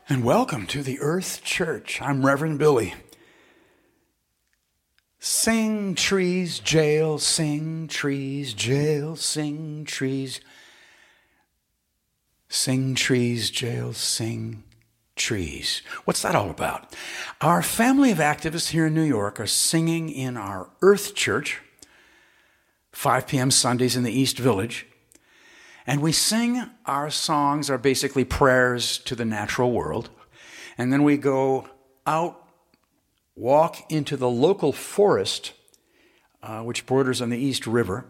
And welcome to the Earth Church. I'm Reverend Billy. Sing trees, jail, sing trees, jail, sing trees. Sing trees, jail, sing trees. What's that all about? Our family of activists here in New York are singing in our Earth Church, 5 p.m. Sundays in the East Village. And we sing, our songs are basically prayers to the natural world. And then we go out, walk into the local forest, which borders on the East River,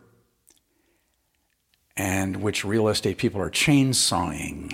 and which real estate people are chainsawing.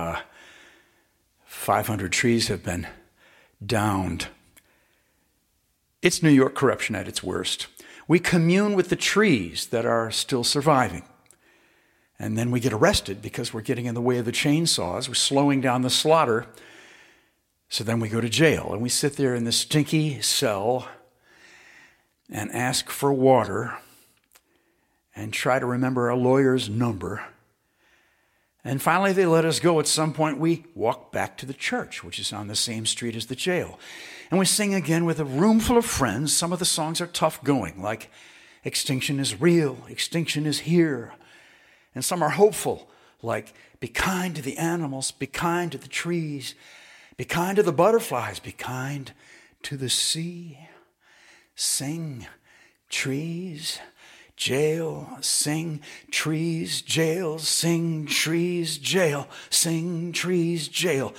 500 trees have been downed. It's New York corruption at its worst. We commune with the trees that are still surviving. And then we get arrested because we're getting in the way of the chainsaws. We're slowing down the slaughter. So then we go to jail. And we sit there in the stinky cell and ask for water and try to remember a lawyer's number. And finally, they let us go. At some point, we walk back to the church, which is on the same street as the jail. And we sing again with a room full of friends. Some of the songs are tough going, like Extinction is Real, Extinction is Here. And some are hopeful, like be kind to the animals, be kind to the trees, be kind to the butterflies, be kind to the sea. Sing, trees, jail, sing, trees, jail, sing, trees, jail, sing, trees, jail.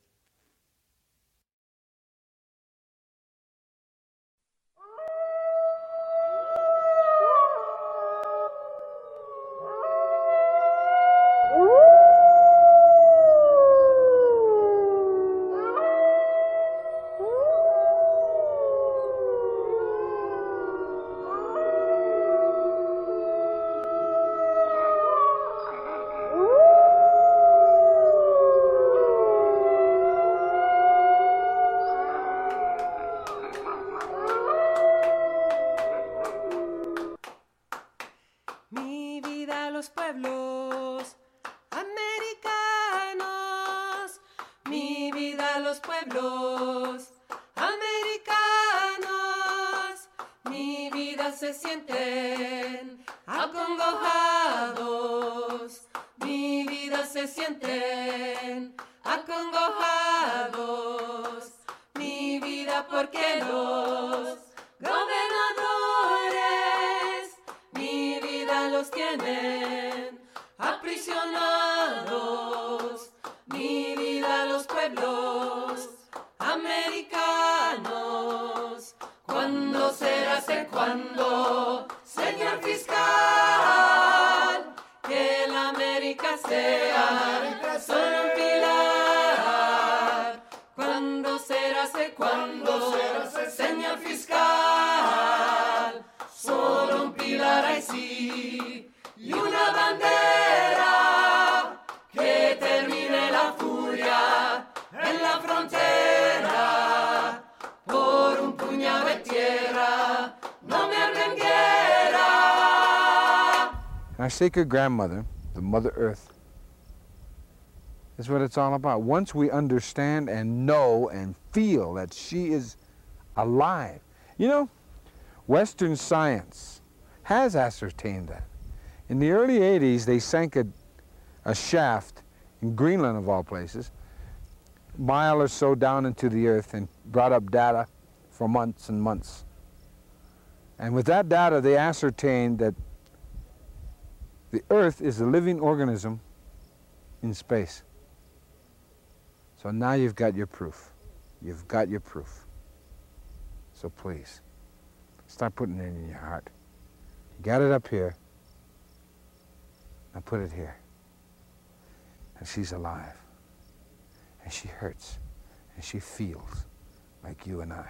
Our sacred grandmother, the Mother Earth, is what it's all about. Once we understand and know and feel that she is alive. You know, Western science has ascertained that. In the early 80s, they sank a shaft in Greenland, of all places, a mile or so down into the earth, and brought up data for months and months. And with that data, they ascertained that the Earth is a living organism in space. So now you've got your proof. You've got your proof. So please, start putting it in your heart. You got it up here. Now put it here. And she's alive. And she hurts. And she feels like you and I.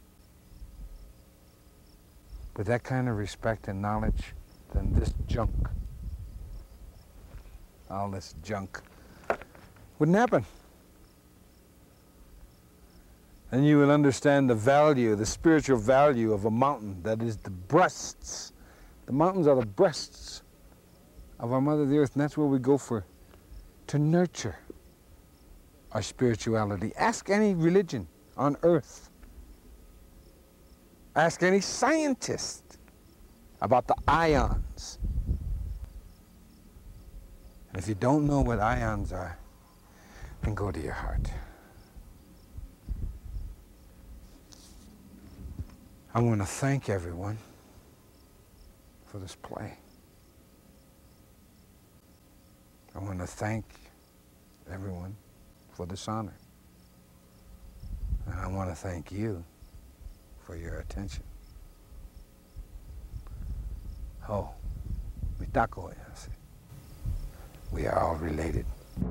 With that kind of respect and knowledge, then this junk, all this junk, wouldn't happen. And you will understand the value, the spiritual value of a mountain that is the breasts. The mountains are the breasts of our Mother the Earth, and that's where we go for to nurture. our spirituality. Ask any religion on earth. Ask any scientist about the ions. And if you don't know what ions are, then go to your heart. I want to thank everyone for this play. I want to thank everyone for this honor. And I want to thank you for your attention. Oh, mitako yase. We are all related.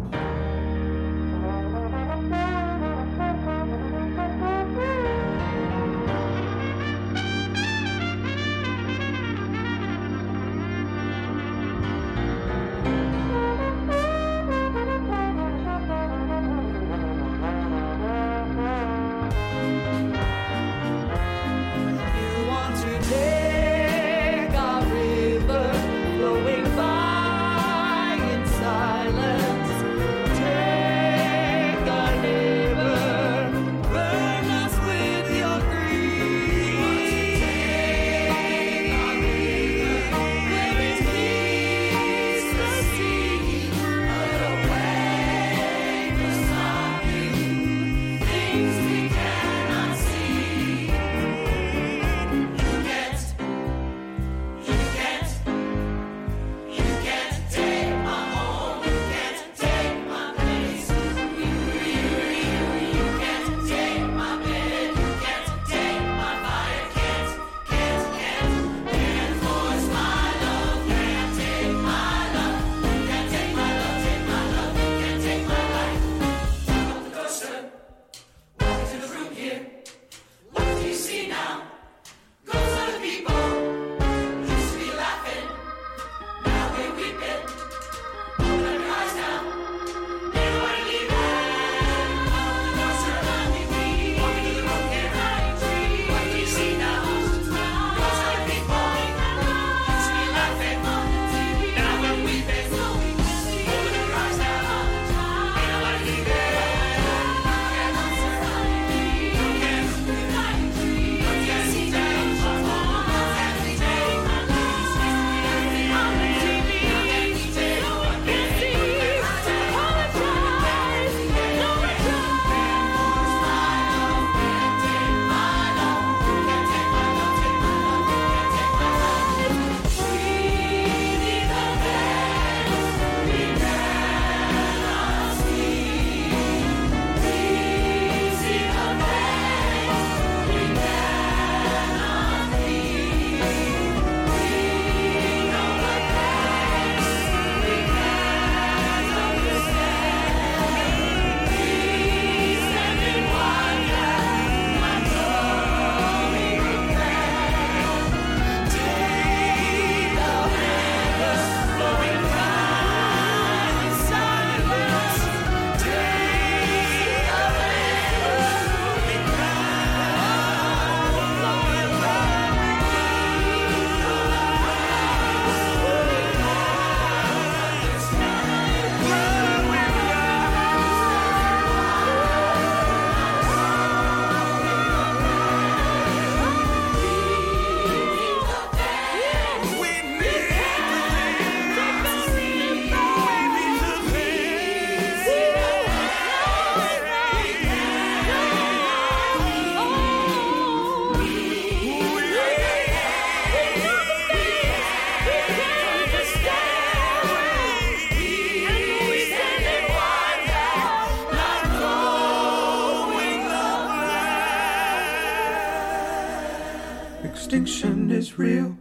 Extinction is real.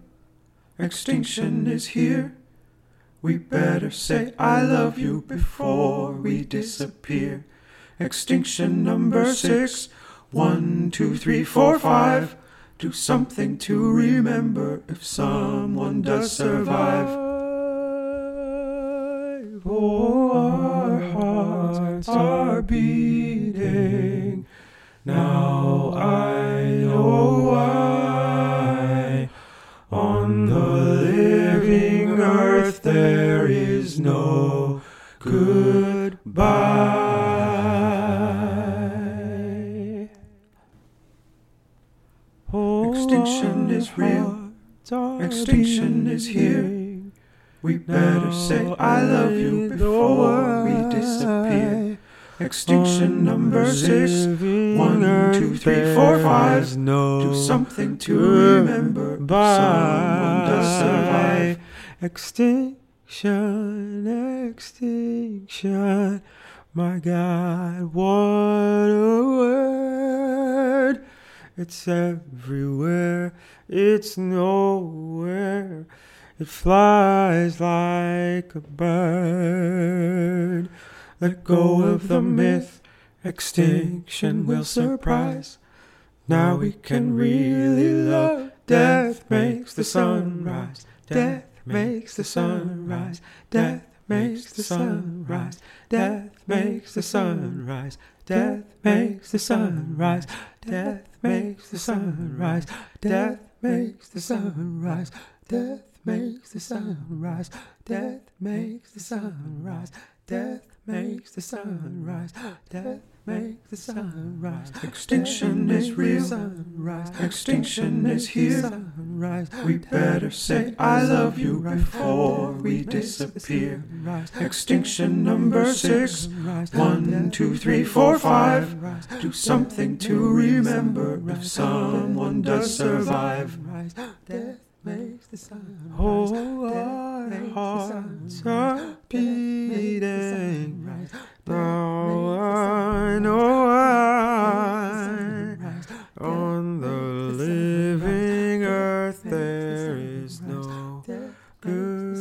Extinction is here. We better say I love you before we disappear. Extinction number 6. 1, 2, 3, 4, 5. Do something to remember if someone does survive. Oh, our hearts are beating. Now I know why. On the living earth there is no goodbye. Extinction is real. Extinction is here. We better say I love you before we disappear. Extinction number 6. 1, 2, 3, 4, 5. Do something to remember if someone does survive. Extinction, extinction. My God, what a word. It's everywhere, it's nowhere. It flies like a bird. Let go of the myth, extinction will surprise. Now we can really love. Death makes the sun rise. Death makes the sun rise. Death makes the sun rise. Death makes the sun rise. Death makes the sun rise. Death makes the sun rise. Death makes the sun rise. Death makes the sun rise. Death makes the sun rise. Death makes the sun rise. Death makes the sun rise. Extinction is real. Extinction is here. We better say I love you before we disappear. Extinction number 6. 1, 2, 3, 4, 5. Do something to remember if someone does survive. Death makes the sun rise. Our hearts are beating. Now I know on the living earth there is no goodbye.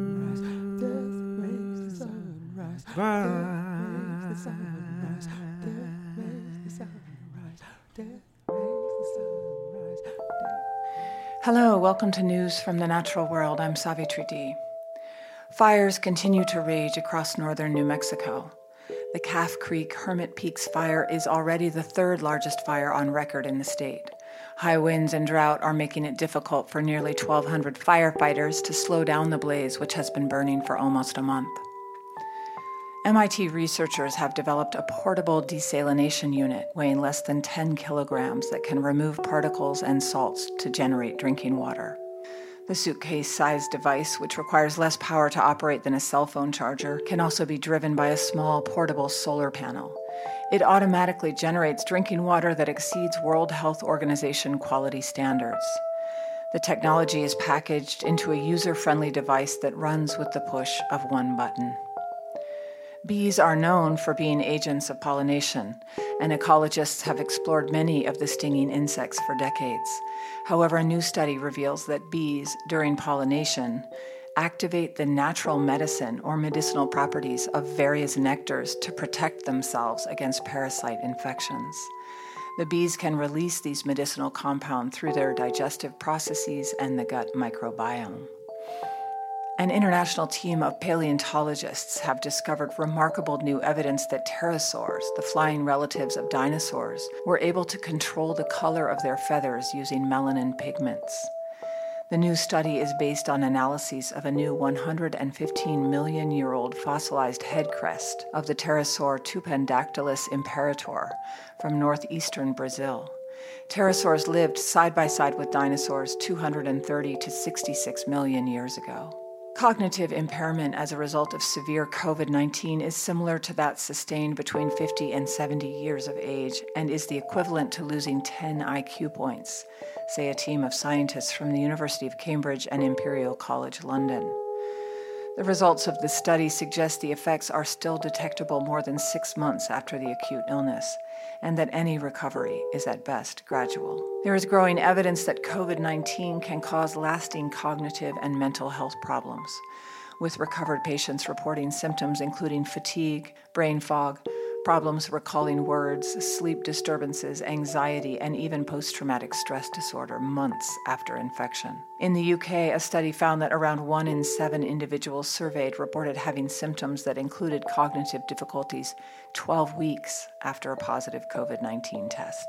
Hello, welcome to News from the Natural World. I'm Savitri D. Fires continue to rage across northern New Mexico. The Calf Creek Hermit Peaks fire is already the third largest fire on record in the state. High winds and drought are making it difficult for nearly 1,200 firefighters to slow down the blaze, which has been burning for almost a month. MIT researchers have developed a portable desalination unit weighing less than 10 kilograms that can remove particles and salts to generate drinking water. The suitcase-sized device, which requires less power to operate than a cell phone charger, can also be driven by a small portable solar panel. It automatically generates drinking water that exceeds World Health Organization quality standards. The technology is packaged into a user-friendly device that runs with the push of one button. Bees are known for being agents of pollination, and ecologists have explored many of the stinging insects for decades. However, a new study reveals that bees, during pollination, activate the natural medicine or medicinal properties of various nectars to protect themselves against parasite infections. The bees can release these medicinal compounds through their digestive processes and the gut microbiome. An international team of paleontologists have discovered remarkable new evidence that pterosaurs, the flying relatives of dinosaurs, were able to control the color of their feathers using melanin pigments. The new study is based on analyses of a new 115-million-year-old fossilized head crest of the pterosaur Tupandactylus imperator from northeastern Brazil. Pterosaurs lived side by side with dinosaurs 230 to 66 million years ago. Cognitive impairment as a result of severe COVID-19 is similar to that sustained between 50 and 70 years of age and is the equivalent to losing 10 IQ points, say a team of scientists from the University of Cambridge and Imperial College London. The results of the study suggest the effects are still detectable more than 6 months after the acute illness, and that any recovery is at best gradual. There is growing evidence that COVID-19 can cause lasting cognitive and mental health problems, with recovered patients reporting symptoms including fatigue, brain fog, problems recalling words, sleep disturbances, anxiety, and even post-traumatic stress disorder months after infection. In the UK, a study found that around 1 in 7 individuals surveyed reported having symptoms that included cognitive difficulties 12 weeks after a positive COVID-19 test.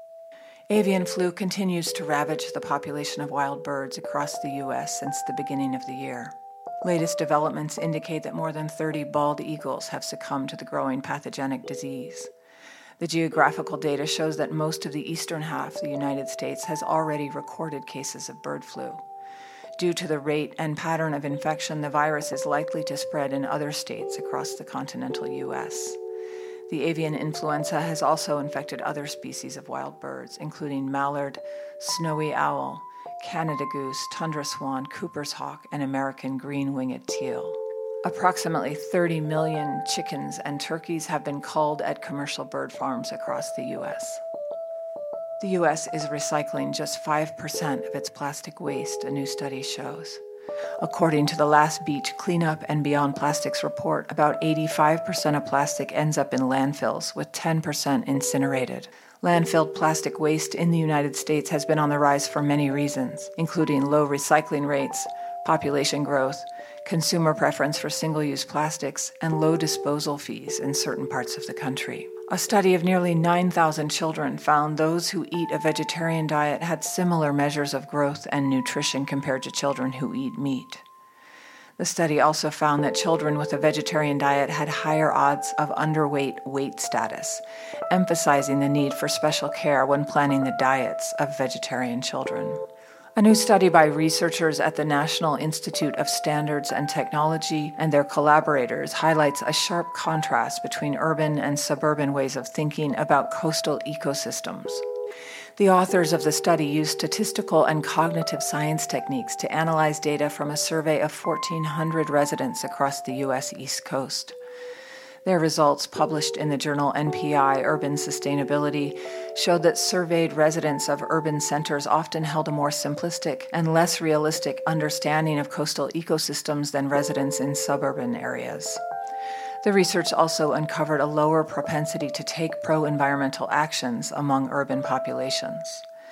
Avian flu continues to ravage the population of wild birds across the U.S. since the beginning of the year. Latest developments indicate that more than 30 bald eagles have succumbed to the growing pathogenic disease. The geographical data shows that most of the eastern half of the United States has already recorded cases of bird flu. Due to the rate and pattern of infection, the virus is likely to spread in other states across the continental U.S. The avian influenza has also infected other species of wild birds, including mallard, snowy owl, Canada goose, tundra swan, Cooper's hawk, and American green-winged teal. Approximately 30 million chickens and turkeys have been culled at commercial bird farms across the U.S. The U.S. is recycling just 5% of its plastic waste, a new study shows. According to the Last Beach Cleanup and Beyond Plastics report, about 85% of plastic ends up in landfills, with 10% incinerated. Landfilled plastic waste in the United States has been on the rise for many reasons, including low recycling rates, population growth, consumer preference for single-use plastics, and low disposal fees in certain parts of the country. A study of nearly 9,000 children found those who eat a vegetarian diet had similar measures of growth and nutrition compared to children who eat meat. The study also found that children with a vegetarian diet had higher odds of underweight weight status, emphasizing the need for special care when planning the diets of vegetarian children. A new study by researchers at the National Institute of Standards and Technology and their collaborators highlights a sharp contrast between urban and suburban ways of thinking about coastal ecosystems. The authors of the study used statistical and cognitive science techniques to analyze data from a survey of 1,400 residents across the U.S. East Coast. Their results, published in the journal NPI Urban Sustainability, showed that surveyed residents of urban centers often held a more simplistic and less realistic understanding of coastal ecosystems than residents in suburban areas. The research also uncovered a lower propensity to take pro-environmental actions among urban populations.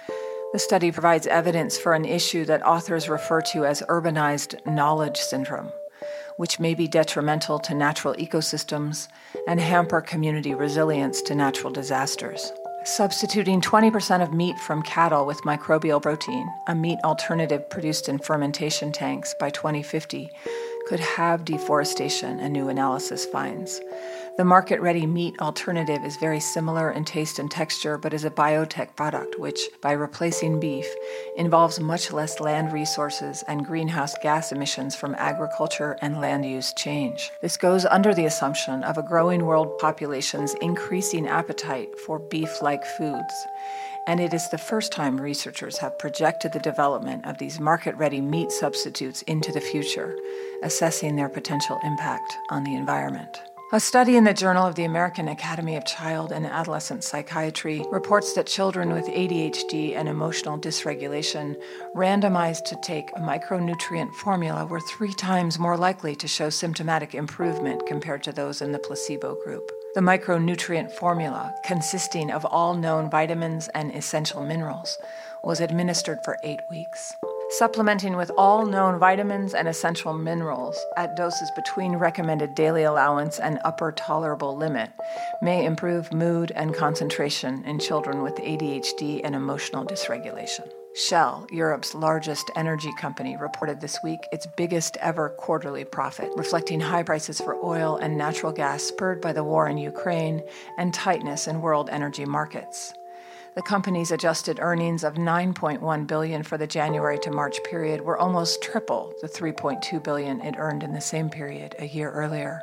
The study provides evidence for an issue that authors refer to as urbanized knowledge syndrome, which may be detrimental to natural ecosystems and hamper community resilience to natural disasters. Substituting 20% of meat from cattle with microbial protein, a meat alternative produced in fermentation tanks, by 2050 could halve deforestation, a new analysis finds. The market-ready meat alternative is very similar in taste and texture, but is a biotech product which, by replacing beef, involves much less land resources and greenhouse gas emissions from agriculture and land use change. This goes under the assumption of a growing world population's increasing appetite for beef-like foods, and it is the first time researchers have projected the development of these market-ready meat substitutes into the future, assessing their potential impact on the environment. A study in the Journal of the American Academy of Child and Adolescent Psychiatry reports that children with ADHD and emotional dysregulation randomized to take a micronutrient formula were 3 times more likely to show symptomatic improvement compared to those in the placebo group. The micronutrient formula, consisting of all known vitamins and essential minerals, was administered for 8 weeks. Supplementing with all known vitamins and essential minerals at doses between recommended daily allowance and upper tolerable limit may improve mood and concentration in children with ADHD and emotional dysregulation. Shell, Europe's largest energy company, reported this week its biggest ever quarterly profit, reflecting high prices for oil and natural gas spurred by the war in Ukraine and tightness in world energy markets. The company's adjusted earnings of $9.1 billion for the January to March period were almost triple the $3.2 billion it earned in the same period a year earlier.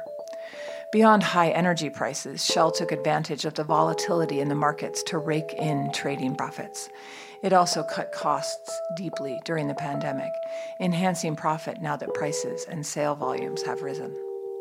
Beyond high energy prices, Shell took advantage of the volatility in the markets to rake in trading profits. It also cut costs deeply during the pandemic, enhancing profit now that prices and sale volumes have risen.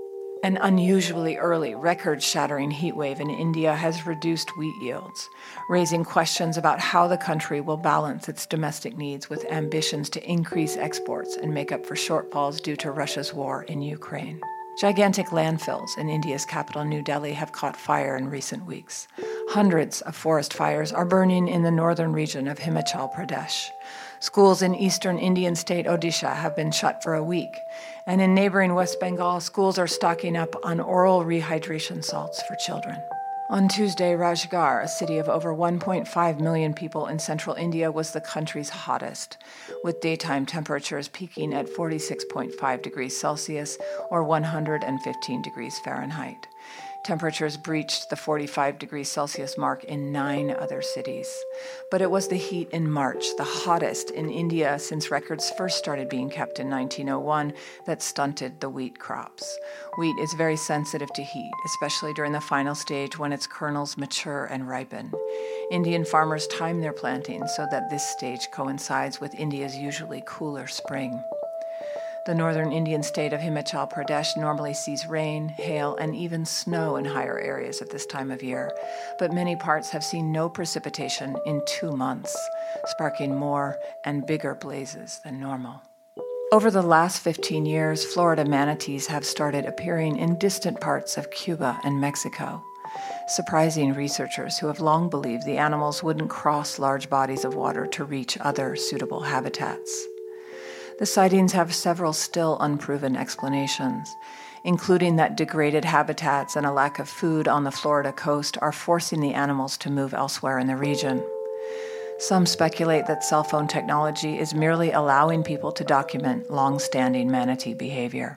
An unusually early, record-shattering heat wave in India has reduced wheat yields, raising questions about how the country will balance its domestic needs with ambitions to increase exports and make up for shortfalls due to Russia's war in Ukraine. Gigantic landfills in India's capital, New Delhi, have caught fire in recent weeks. Hundreds of forest fires are burning in the northern region of Himachal Pradesh. Schools in eastern Indian state Odisha have been shut for a week, and in neighboring West Bengal, schools are stocking up on oral rehydration salts for children. On Tuesday, Rajgarh, a city of over 1.5 million people in central India, was the country's hottest, with daytime temperatures peaking at 46.5 degrees Celsius or 115 degrees Fahrenheit. Temperatures breached the 45 degrees Celsius mark in 9 other cities. But it was the heat in March, the hottest in India since records first started being kept in 1901, that stunted the wheat crops. Wheat is very sensitive to heat, especially during the final stage when its kernels mature and ripen. Indian farmers time their planting so that this stage coincides with India's usually cooler spring. The northern Indian state of Himachal Pradesh normally sees rain, hail, and even snow in higher areas at this time of year, but many parts have seen no precipitation in 2 months, sparking more and bigger blazes than normal. Over the last 15 years, Florida manatees have started appearing in distant parts of Cuba and Mexico, surprising researchers who have long believed the animals wouldn't cross large bodies of water to reach other suitable habitats. The sightings have several still unproven explanations, including that degraded habitats and a lack of food on the Florida coast are forcing the animals to move elsewhere in the region. Some speculate that cell phone technology is merely allowing people to document long-standing manatee behavior.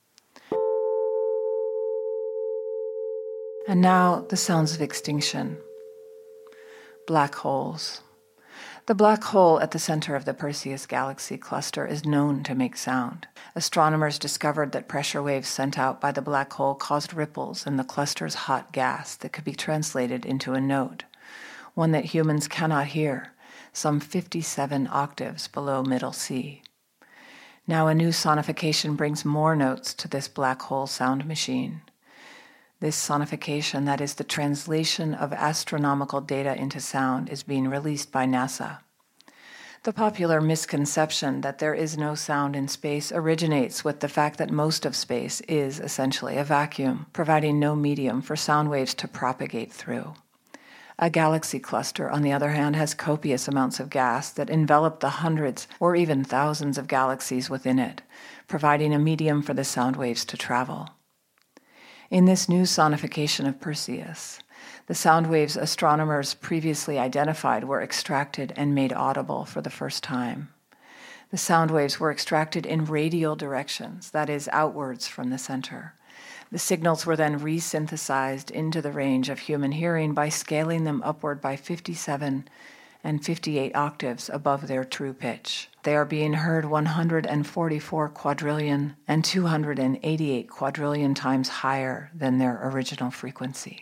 And now, the sounds of extinction. Black holes. The black hole at the center of the Perseus galaxy cluster is known to make sound. Astronomers discovered that pressure waves sent out by the black hole caused ripples in the cluster's hot gas that could be translated into a note, one that humans cannot hear, some 57 octaves below middle C. Now a new sonification brings more notes to this black hole sound machine. This sonification, that is the translation of astronomical data into sound, is being released by NASA. The popular misconception that there is no sound in space originates with the fact that most of space is essentially a vacuum, providing no medium for sound waves to propagate through. A galaxy cluster, on the other hand, has copious amounts of gas that envelop the hundreds or even thousands of galaxies within it, providing a medium for the sound waves to travel. In this new sonification of Perseus, the sound waves astronomers previously identified were extracted and made audible for the first time. The sound waves were extracted in radial directions, that is, outwards from the center. The signals were then resynthesized into the range of human hearing by scaling them upward by 57 and 58 octaves above their true pitch. They are being heard 144 quadrillion and 288 quadrillion times higher than their original frequency.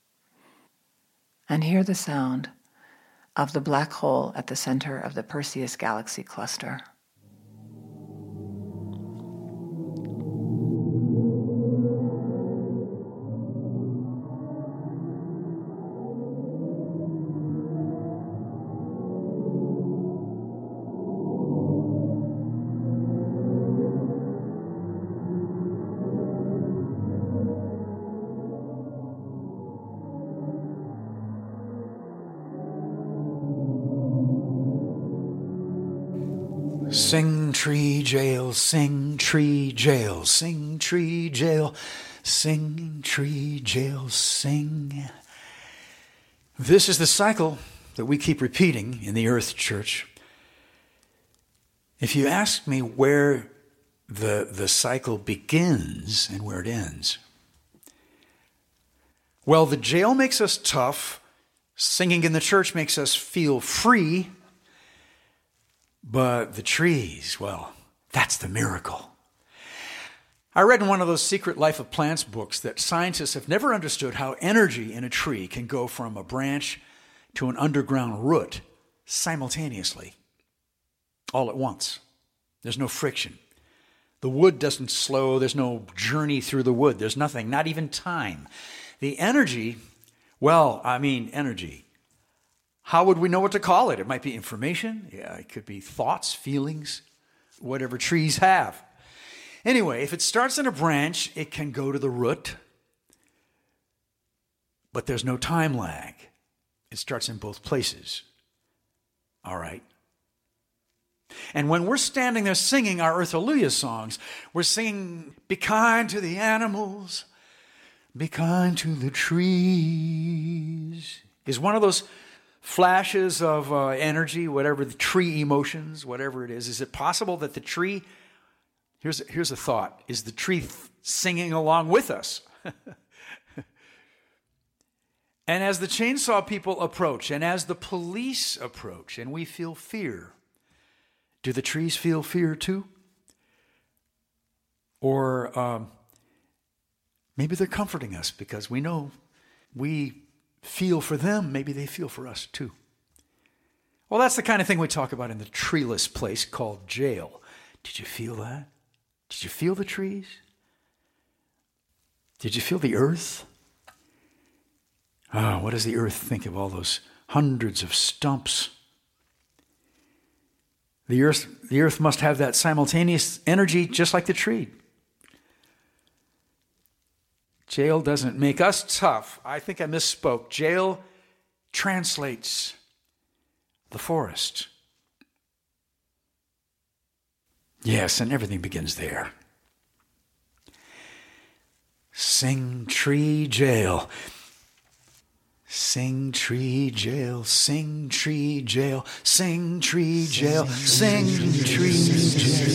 And hear the sound of the black hole at the center of the Perseus galaxy cluster. Sing tree jail, sing tree jail, sing tree jail, sing tree jail, sing. This is the cycle that we keep repeating in the Earth Church. If you ask me where the cycle begins and where it ends, well, the jail makes us tough. Singing in the church makes us feel free. But the trees, well, that's the miracle. I read in one of those Secret Life of Plants books that scientists have never understood how energy in a tree can go from a branch to an underground root simultaneously, all at once. There's no friction. The wood doesn't slow. There's no journey through the wood. There's nothing, not even time. The energy, energy. How would we know what to call it? It might be information. Yeah, it could be thoughts, feelings, whatever trees have. Anyway, if it starts in a branch, it can go to the root. But there's no time lag. It starts in both places. All right. And when we're standing there singing our Earthaluia songs, we're singing, be kind to the animals, be kind to the trees. Is one of those flashes of energy, whatever the tree emotions, whatever it is it possible that the tree, here's a thought, is the tree singing along with us? And as the chainsaw people approach, and as the police approach, and we feel fear, do the trees feel fear too? Or maybe they're comforting us because we know we feel for them. Maybe they feel for us too. Well, that's the kind of thing we talk about in the treeless place called jail. Did you feel that? Did you feel the trees? Did you feel the earth? What does the earth think of all those hundreds of stumps? The earth must have that simultaneous energy just like the tree. Jail doesn't make us tough. I think I misspoke. Jail translates the forest. Yes, and everything begins there. Sing tree jail. Sing tree jail, sing tree jail, sing tree jail, sing tree jail,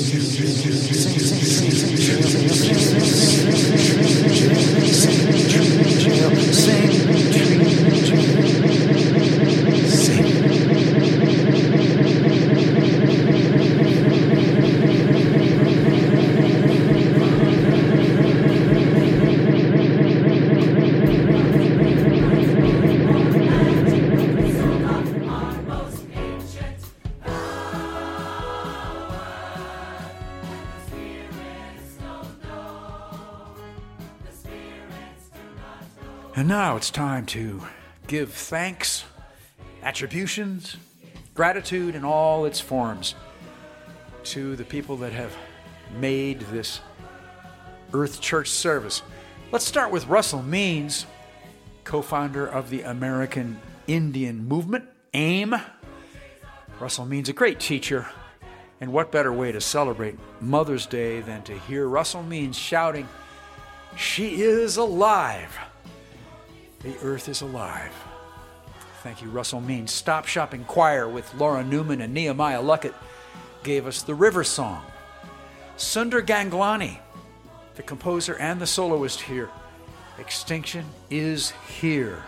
And now it's time to give thanks, attributions, gratitude in all its forms to the people that have made this Earth Church service. Let's start with Russell Means, co-founder of the American Indian Movement, AIM. Russell Means, a great teacher, and what better way to celebrate Mother's Day than to hear Russell Means shouting, "She is alive! The earth is alive." Thank you, Russell Means. Stop Shopping Choir with Laura Newman and Nehemiah Luckett gave us the River Song. Sundar Ganglani, the composer and the soloist here. Extinction is here.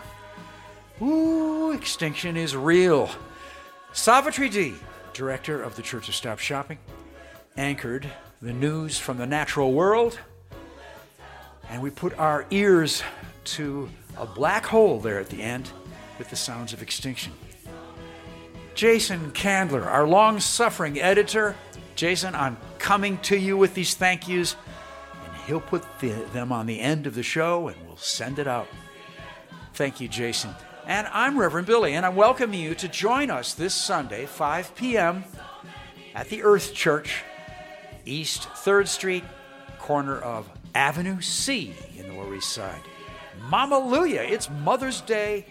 Ooh, extinction is real. Savitri D, director of the Church of Stop Shopping, anchored the news from the natural world, and we put our ears to a black hole there at the end with the sounds of extinction. Jason Candler, our long-suffering editor. Jason, I'm coming to you with these thank yous, and he'll put them on the end of the show, and we'll send it out. Thank you, Jason. And I'm Reverend Billy, and I welcome you to join us this Sunday, 5 p.m., at the Earth Church, East 3rd Street, corner of Avenue C in the Lower East Side. Mama-luia, it's Mother's Day,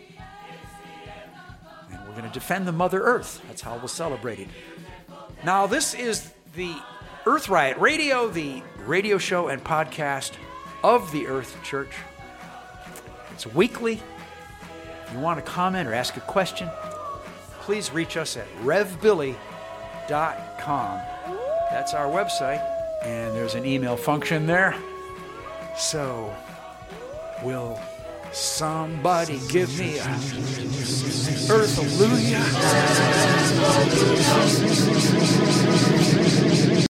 and we're going to defend the Mother Earth. That's how we'll celebrate it. Now, this is the Earth Riot Radio, the radio show and podcast of the Earth Church. It's weekly. If you want to comment or ask a question, please reach us at revbilly.com. That's our website, and there's an email function there. So, will somebody give me a Earth-alleluia?